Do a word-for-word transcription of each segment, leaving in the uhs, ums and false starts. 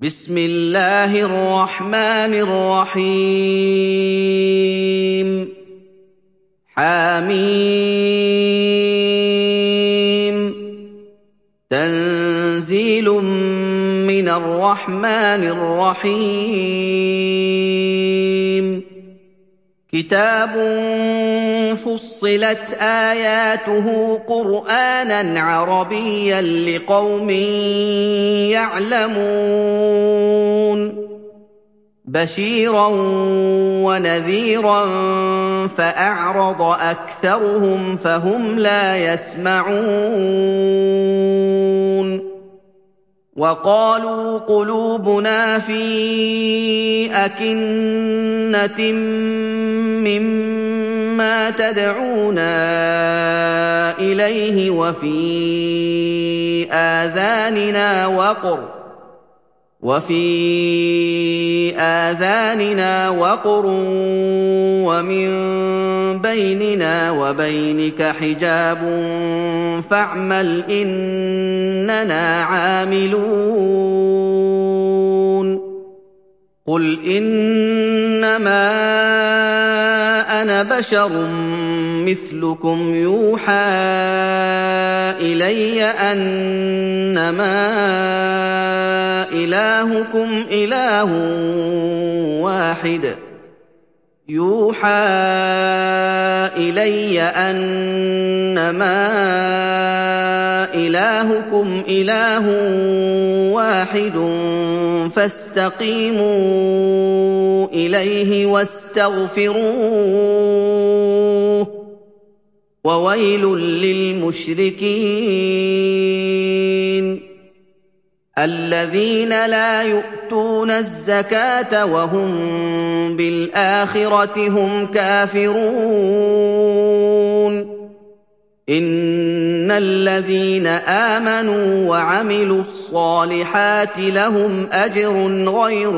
بسم الله الرحمن الرحيم حميم تنزيل من الرحمن الرحيم كتاب فصلت آياته قرآنًا عربيًا لقوم يعلمون بشيرًا ونذيرًا فأعرض أكثرهم فهم لا يسمعون وقالوا قلوبنا في أكنة مما تدعونا إليه وفي آذاننا وقر وفي آذاننا وقر ومن بيننا وبينك حجاب فاعمل إننا عاملون قل إنما أنا بشر مثلكم يوحى إلي أنما إلهكم إله واحد يوحى إلي أنما إلهكم إله واحد فاستقيموا إليه واستغفروه وويل للمشركين الذين لا يؤتون الزكاة وهم بالآخرة هم كافرون إن الذين آمنوا وعملوا الصالحات لهم أجر غير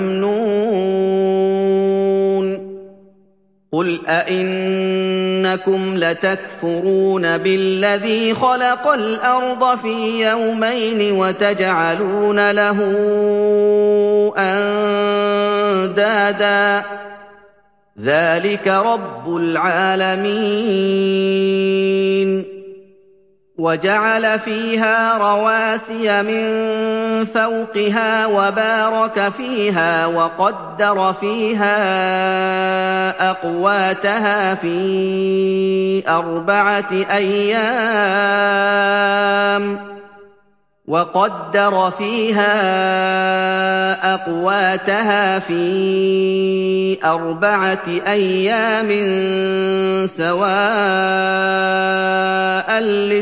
ممنون قل أئنكم لتكفرون بالذي خلق الأرض في يومين وتجعلون له أندادا ذلك رب العالمين وجعل فيها رواسي من فوقها وبارك فيها وقدر فيها أقواتها في أربعة أيام وقدر فيها أقواتها في أربعة أيام سواء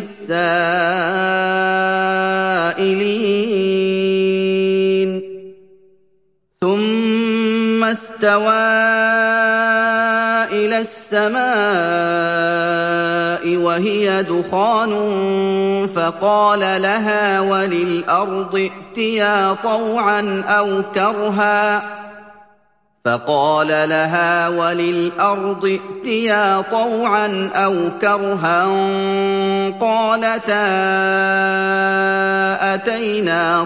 للسائلين ثم استوى إلى السماء وهي دخان فقال لها وللأرض ائتيا طوعا أو كرها فقال لها وللأرض ائتيا طوعا أو كرها قالتا أتينا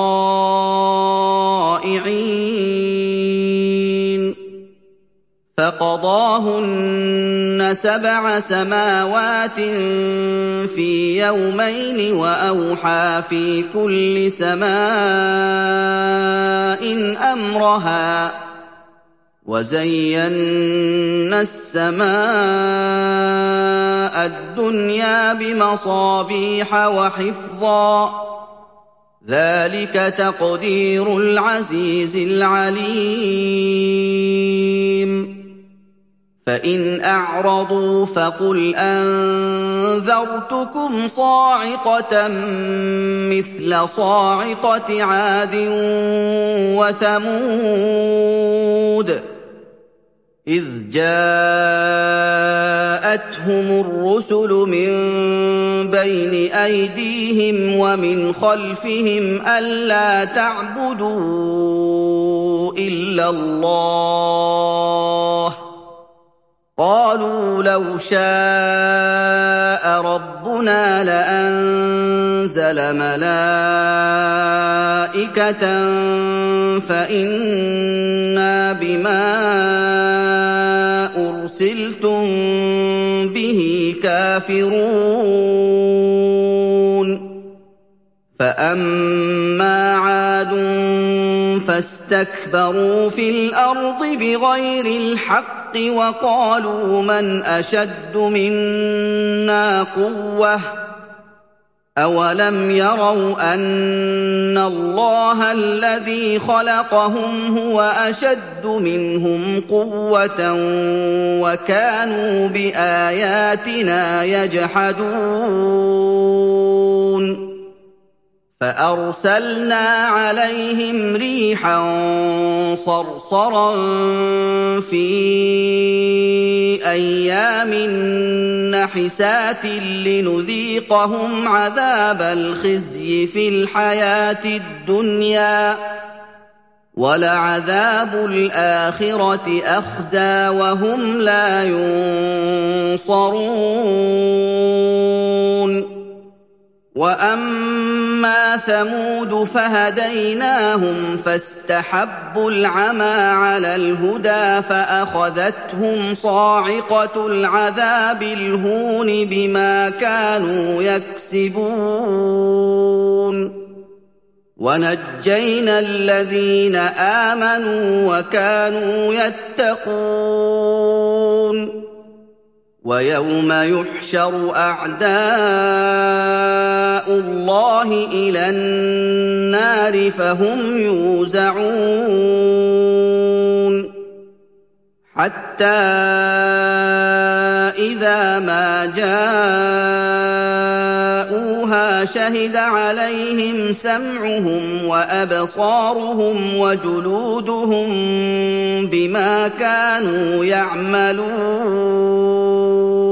طائعين فقضاهن سبع سماوات في يومين وأوحى في كل سماء أمرها وزينا السماء الدنيا بمصابيح وحفظا ذلك تقدير العزيز العليم فإن أعرضوا فقل أنذرتكم صاعقة مثل صاعقة عاد وثمود إذ جاءتهم الرسل من بين أيديهم ومن خلفهم ألا تعبدوا إلا الله قالوا وقالوا لو شاء ربنا لأنزل ملائكة فإنا بما أرسلتم به كافرون فأما عاد فاستكبروا في الأرض بغير الحق وقالوا من أشد منا قوة أولم يروا أن الله الذي خلقهم هو أشد منهم قوة وكانوا بآياتنا يجحدون فأرسلنا عليهم ريحا صرصرا في أيام نحسات لنذيقهم عذاب الخزي في الحياة الدنيا ولعذاب الآخرة أخزى وهم لا ينصرون وأما ثمود فهديناهم فاستحبوا العمى على الهدى فأخذتهم صاعقة العذاب الهون بما كانوا يكسبون ونجينا الذين آمنوا وكانوا يتقون ويوم يحشر أعداء الله إلى النار فهم يوزعون حتى إذا ما جاءوها شهد عليهم سمعهم وأبصارهم وجلودهم بما كانوا يعملون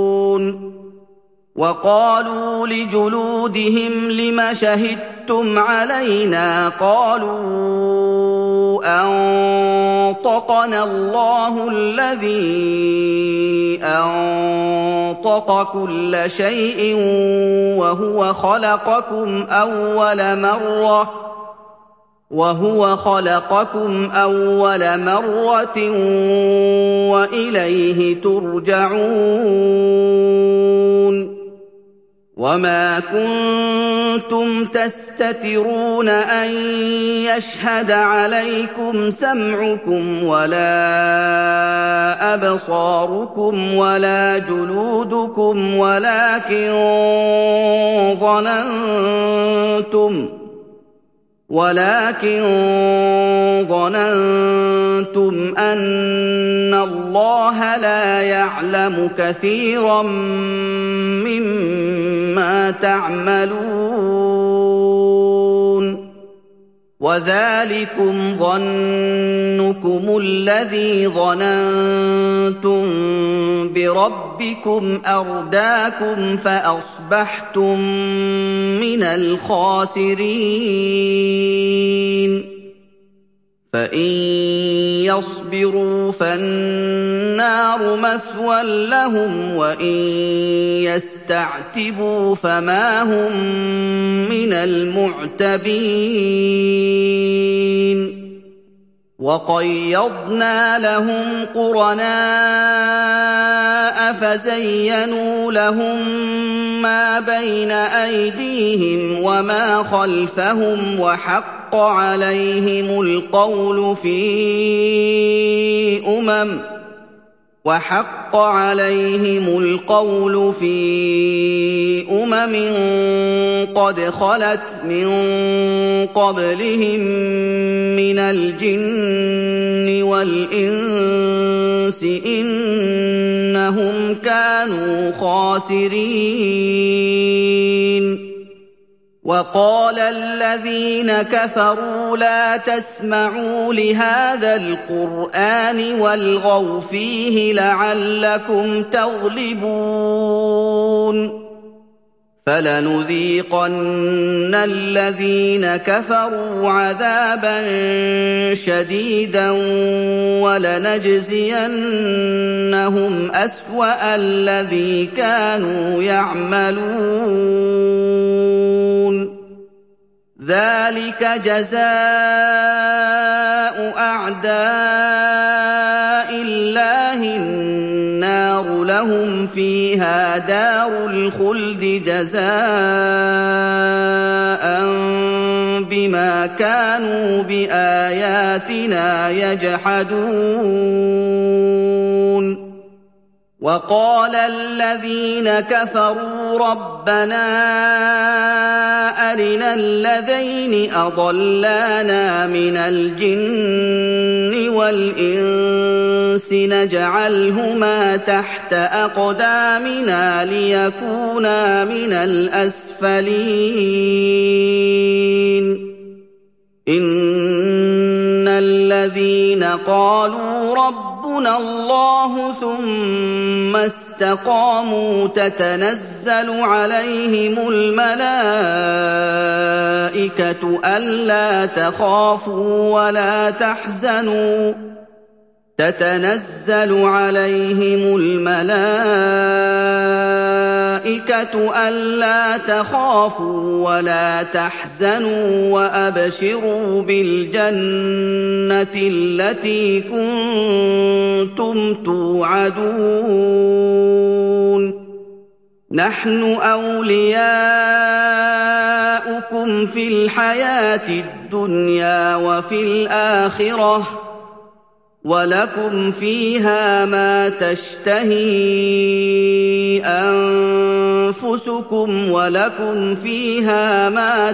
وقالوا لجلودهم لم شهدتم علينا قالوا أنطقنا الله الذي أنطق كل شيء وهو خلقكم أول مرة وهو خلقكم أول مرة وإليه ترجعون وما كنتم تستترون أن يشهد عليكم سمعكم ولا أبصاركم ولا جلودكم ولكن ظننتم ولكن ظننتم أن الله لا يعلم كثيرا مما تعملون وذلكم ظنكم الذي ظننتم بربكم أرداكم فأصبحتم من الخاسرين فإن يصبروا فالنار مثوى لهم وإن يستعتبوا فما هم من المعتبين وقيضنا لهم قرناء فزينوا لهم ما بين أيديهم وما خلفهم وحق عليهم القول في أمم وحق عليهم القول في أمم قد خلت من قبلهم من الجن والإنس إنهم كانوا خاسرين وقال الذين كفروا لا تسمعوا لهذا القرآن والغوا فيه لعلكم تغلبون فَلَنُذِيقَنَّ الَّذِينَ كَفَرُوا عَذَابًا شَدِيدًا وَلَنَجْزِيَنَّهُمْ أَسْوَأَ الَّذِي كَانُوا يَعْمَلُونَ ذَلِكَ جَزَاءُ أَعْدَاءِ اللَّهِ النَّارُ لَهُمْ فِيهَا دَارُ الْخُلْدِ جَزَاءً بِمَا كَانُوا بِآيَاتِنَا يَجْحَدُونَ وَقَالَ الَّذِينَ كَفَرُوا رَبَّنَا أَرِنَا الَّذَيْنِ أَضَلَّانَا مِنَ الْجِنِّ وَالْإِنسِ نَجْعَلْهُمَا تَحْتَ أَقْدَامِنَا لِيَكُونَا مِنَ الْأَسْفَلِينَ إِنَّ الَّذِينَ قَالُوا رَبُّنَا اللَّهُ ثُمَّ اسْتَقَامُوا تَتَنَزَّلُ عَلَيْهِمُ الْمَلَائِكَةُ أَلَّا تَخَافُوا وَلَا تَحْزَنُوا تَتَنَزَّلُ عَلَيْهِمُ الْمَلَائِكَةُ أَلَّا تَخَافُوا وَلَا تَحْزَنُوا وَأَبْشِرُوا بِالْجَنَّةِ الَّتِي كُنتُمْ تُوعَدُونَ نَحْنُ أَوْلِيَاؤُكُمْ فِي الْحَيَاةِ الدُّنْيَا وَفِي الْآخِرَةِ وَلَكُمْ فِيهَا مَا تَشْتَهِي أَنفُسُكُمْ وَلَكُمْ فِيهَا مَا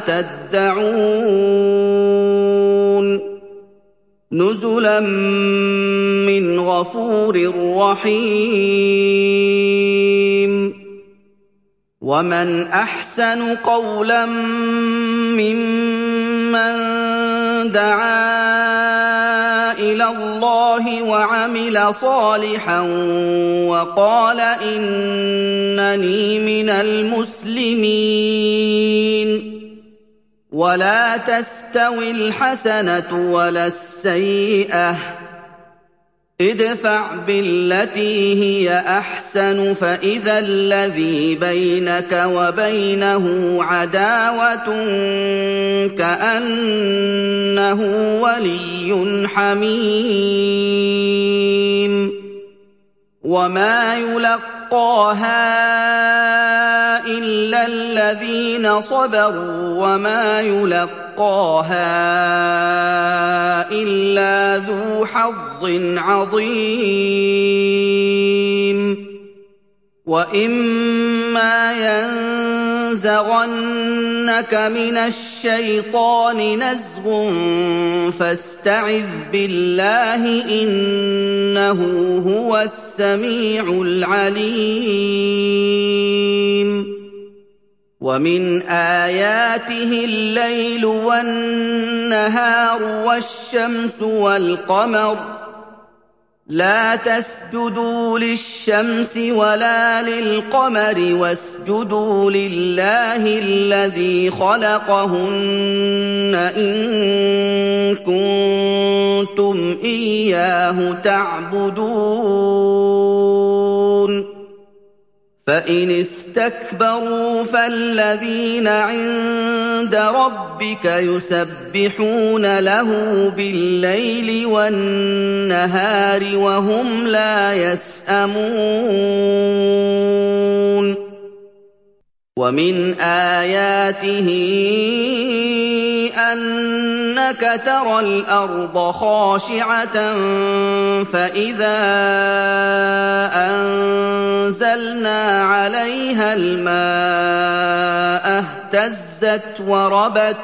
تَدَّعُونَ نُزُلًا مِّنْ غَفُورٍ رَّحِيمٍ وَمَنْ أَحْسَنُ قَوْلًا مِّمَّن دَعَا إِلَى اللَّهِ وَعَمِلَ صَالِحًا وَقَالَ إِنَّنِي مِنَ الْمُسْلِمِينَ وَلَا تَسْتَوِي الْحَسَنَةُ وَلَا السَّيِّئَةُ ادْفَعْ بِالَّتِي هِيَ أَحْسَنُ فَإِذَا الَّذِي بَيْنَكَ وَبَيْنَهُ عَدَاوَةٌ كَأَنَّهُ وَلِيٌّ حَمِيمٌ وَمَا يُلَقَّاهَا إِلَّا الَّذِينَ صَبَرُوا وَمَا يُلَقَّاهَا إِلَّا ذُو حَظٍّ عَظِيمٍ وَإِمَّا يَنزَغَنَّكَ مِنَ الشَّيْطَانِ نَزْغٌ فَاسْتَعِذْ بِاللَّهِ ۖ إِنَّهُ هُوَ السَّمِيعُ الْعَلِيمُ وَمِنْ آيَاتِهِ اللَّيْلُ وَالنَّهَارُ وَالشَّمْسُ وَالْقَمَرُ لَا تَسْجُدُوا لِلشَّمْسِ وَلَا لِلْقَمَرِ وَاسْجُدُوا لِلَّهِ الَّذِي خَلَقَهُنَّ إِن كُنتُمْ إِيَّاهُ تَعْبُدُونَ فَإِنِ اسْتَكْبَرُوا فَالَّذِينَ عِندَ رَبِّكَ يُسَبِّحُونَ لَهُ بِاللَّيْلِ وَالنَّهَارِ وَهُمْ لَا يَسْأَمُونَ وَمِنْ آيَاتِهِ أَنَّكَ تَرَى الْأَرْضَ خَاشِعَةً فَإِذَا أَنزَلْنَا عَلَيْهَا الْمَاءَ اهْتَزَّتْ وَرَبَتْ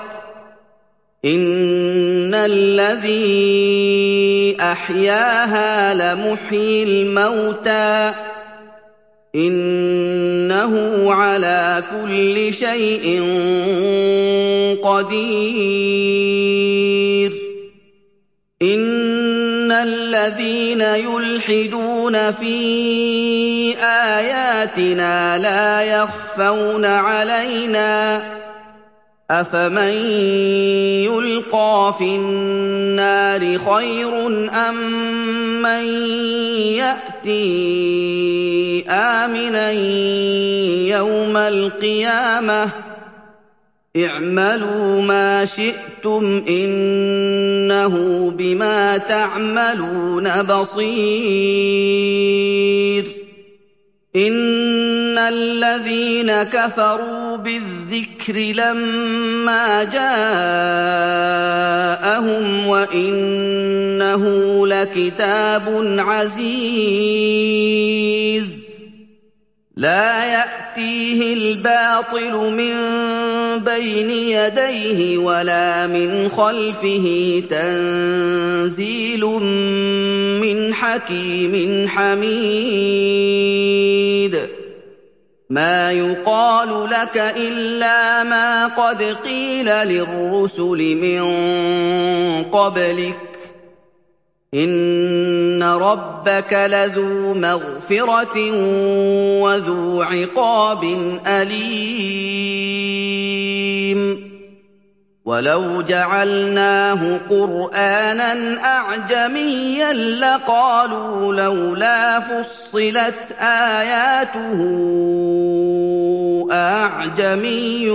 إِنَّ الَّذِي أَحْيَاهَا لَمُحْيِي الْمَوْتَىٰ إِنَّهُ عَلَىٰ كُلِّ شَيْءٍ قَدِيرٌ إِنَّ الَّذِينَ يُلْحِدُونَ يلحدون في آياتنا لا يخفون علينا أفمن يلقى في النار خير أم من يأتي آمنا يوم القيامة اعملوا ما شئتم إنه بما تعملون بصير إن الذين كفروا بالذكر لما جاءهم وإنه لكتاب عزيز لا يأتيه الباطل من بين يديه ولا من خلفه تنزيل من حكيم حميد ما يقال لك إلا ما قد قيل للرسل من قبلك إن ربك لذو مغفرة وذو عقاب أليم ولو جعلناه قرآنا أعجميا لقالوا لولا فصلت آياته أعجمي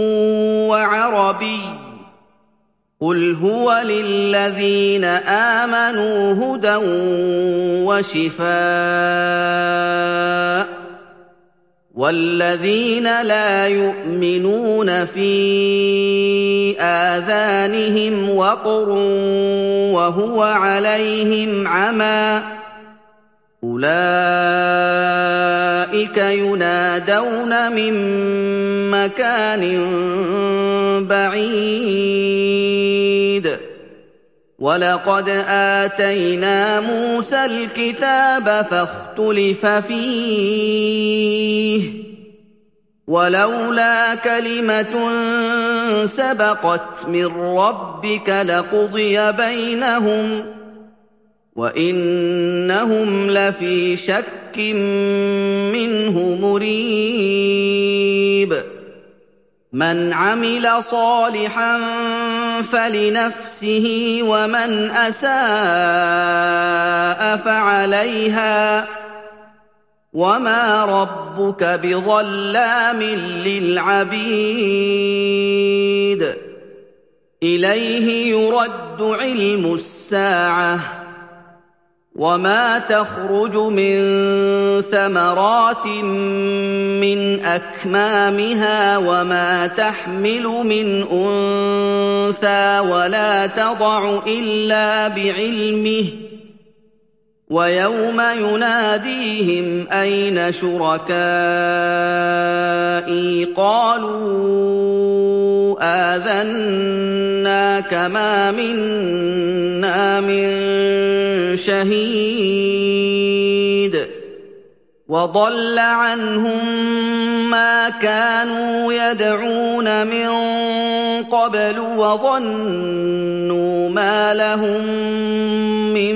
وعربي قل هو للذين آمنوا هدى وشفاء والذين لا يؤمنون في آذانهم وقر وهو عليهم عمى أولئك ينادون من مكان بعيد ولقد آتينا موسى الكتاب فاختلف فيه ولولا كلمة سبقت من ربك لقضي بينهم وإنهم لفي شك منه مريب من عمل صالحا فلنفسه ومن أساء فعليها وما ربك بظلام للعبيد إليه يرد علم الساعة وما تخرج من ثمرات من أكمامها وما تحمل من أنثى ولا تضع إلا بعلمه ويوم يناديهم أين شركائي قالوا آذناك ما منا من شهيد وضل عنهم ما كانوا يدعون من قبل وظنوا ما لهم من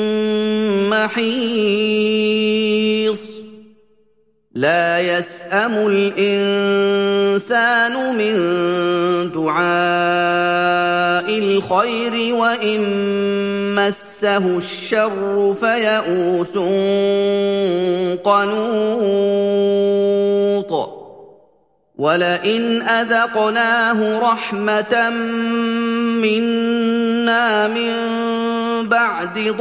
محيص لا يسأم الإنسان من دعاء الخير وإن مسه الشر فيئوس قنوط ولئن أذقناه رحمة منا من بعد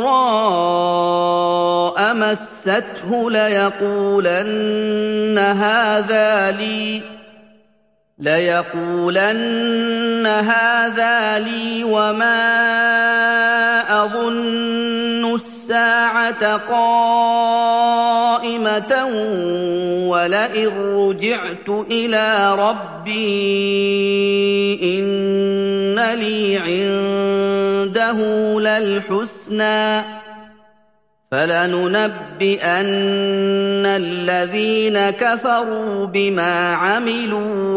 ضراء مسته ليقولن هذا لي ليقولن هذا لي وما أظن الساعة قائمة ولئن رجعت إلى ربي إن لي عنده للحسنى فلننبئن الذين كفروا بما عملوا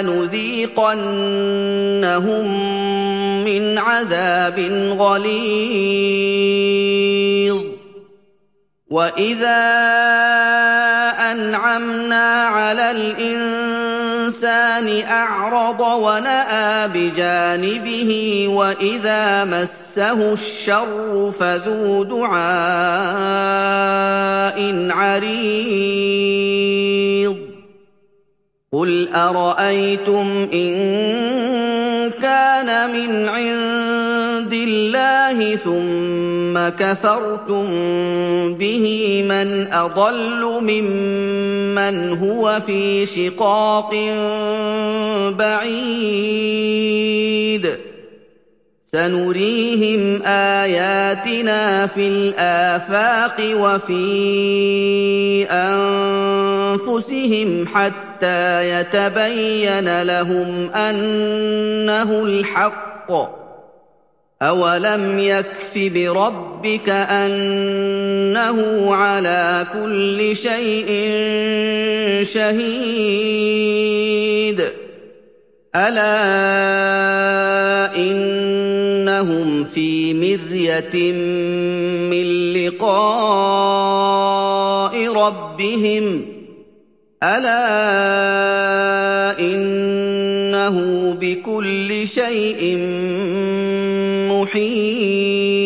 ولنذيقنهم من عذاب غليظ وَإِذَا أَنْعَمْنَا عَلَى الْإِنسَانِ أَعْرَضَ وَنَأَىٰ بِجَانِبِهِ وَإِذَا مَسَّهُ الشَّرُّ فَذُو دُعَاءٍ عَرِيضٍ قُلْ أَرَأَيْتُمْ إِن كَانَ مِنْ عِندِ اللَّهِ ثُمَّ كَفَرْتُم بِهِ مَنْ أَضَلُّ مِمَّنْ هُوَ فِي شِقَاقٍ بَعِيدٍ سَنُرِيهِمْ آيَاتِنَا فِي الْآفَاقِ وَفِي أَنفُسِهِمْ حَتَّىٰ يَتَبَيَّنَ لَهُمْ أَنَّهُ الْحَقُّ ۗ أَوَلَمْ يَكْفِ بِرَبِّكَ أَنَّهُ عَلَىٰ كُلِّ شَيْءٍ شَهِيدٌ أَلَا إِنَّهُمْ فِي مِرْيَةٍ مِّن لِّقَاءِ رَبِّهِمْ أَلَا إِنَّهُ بِكُلِّ شَيْءٍ مُّحِيطٌ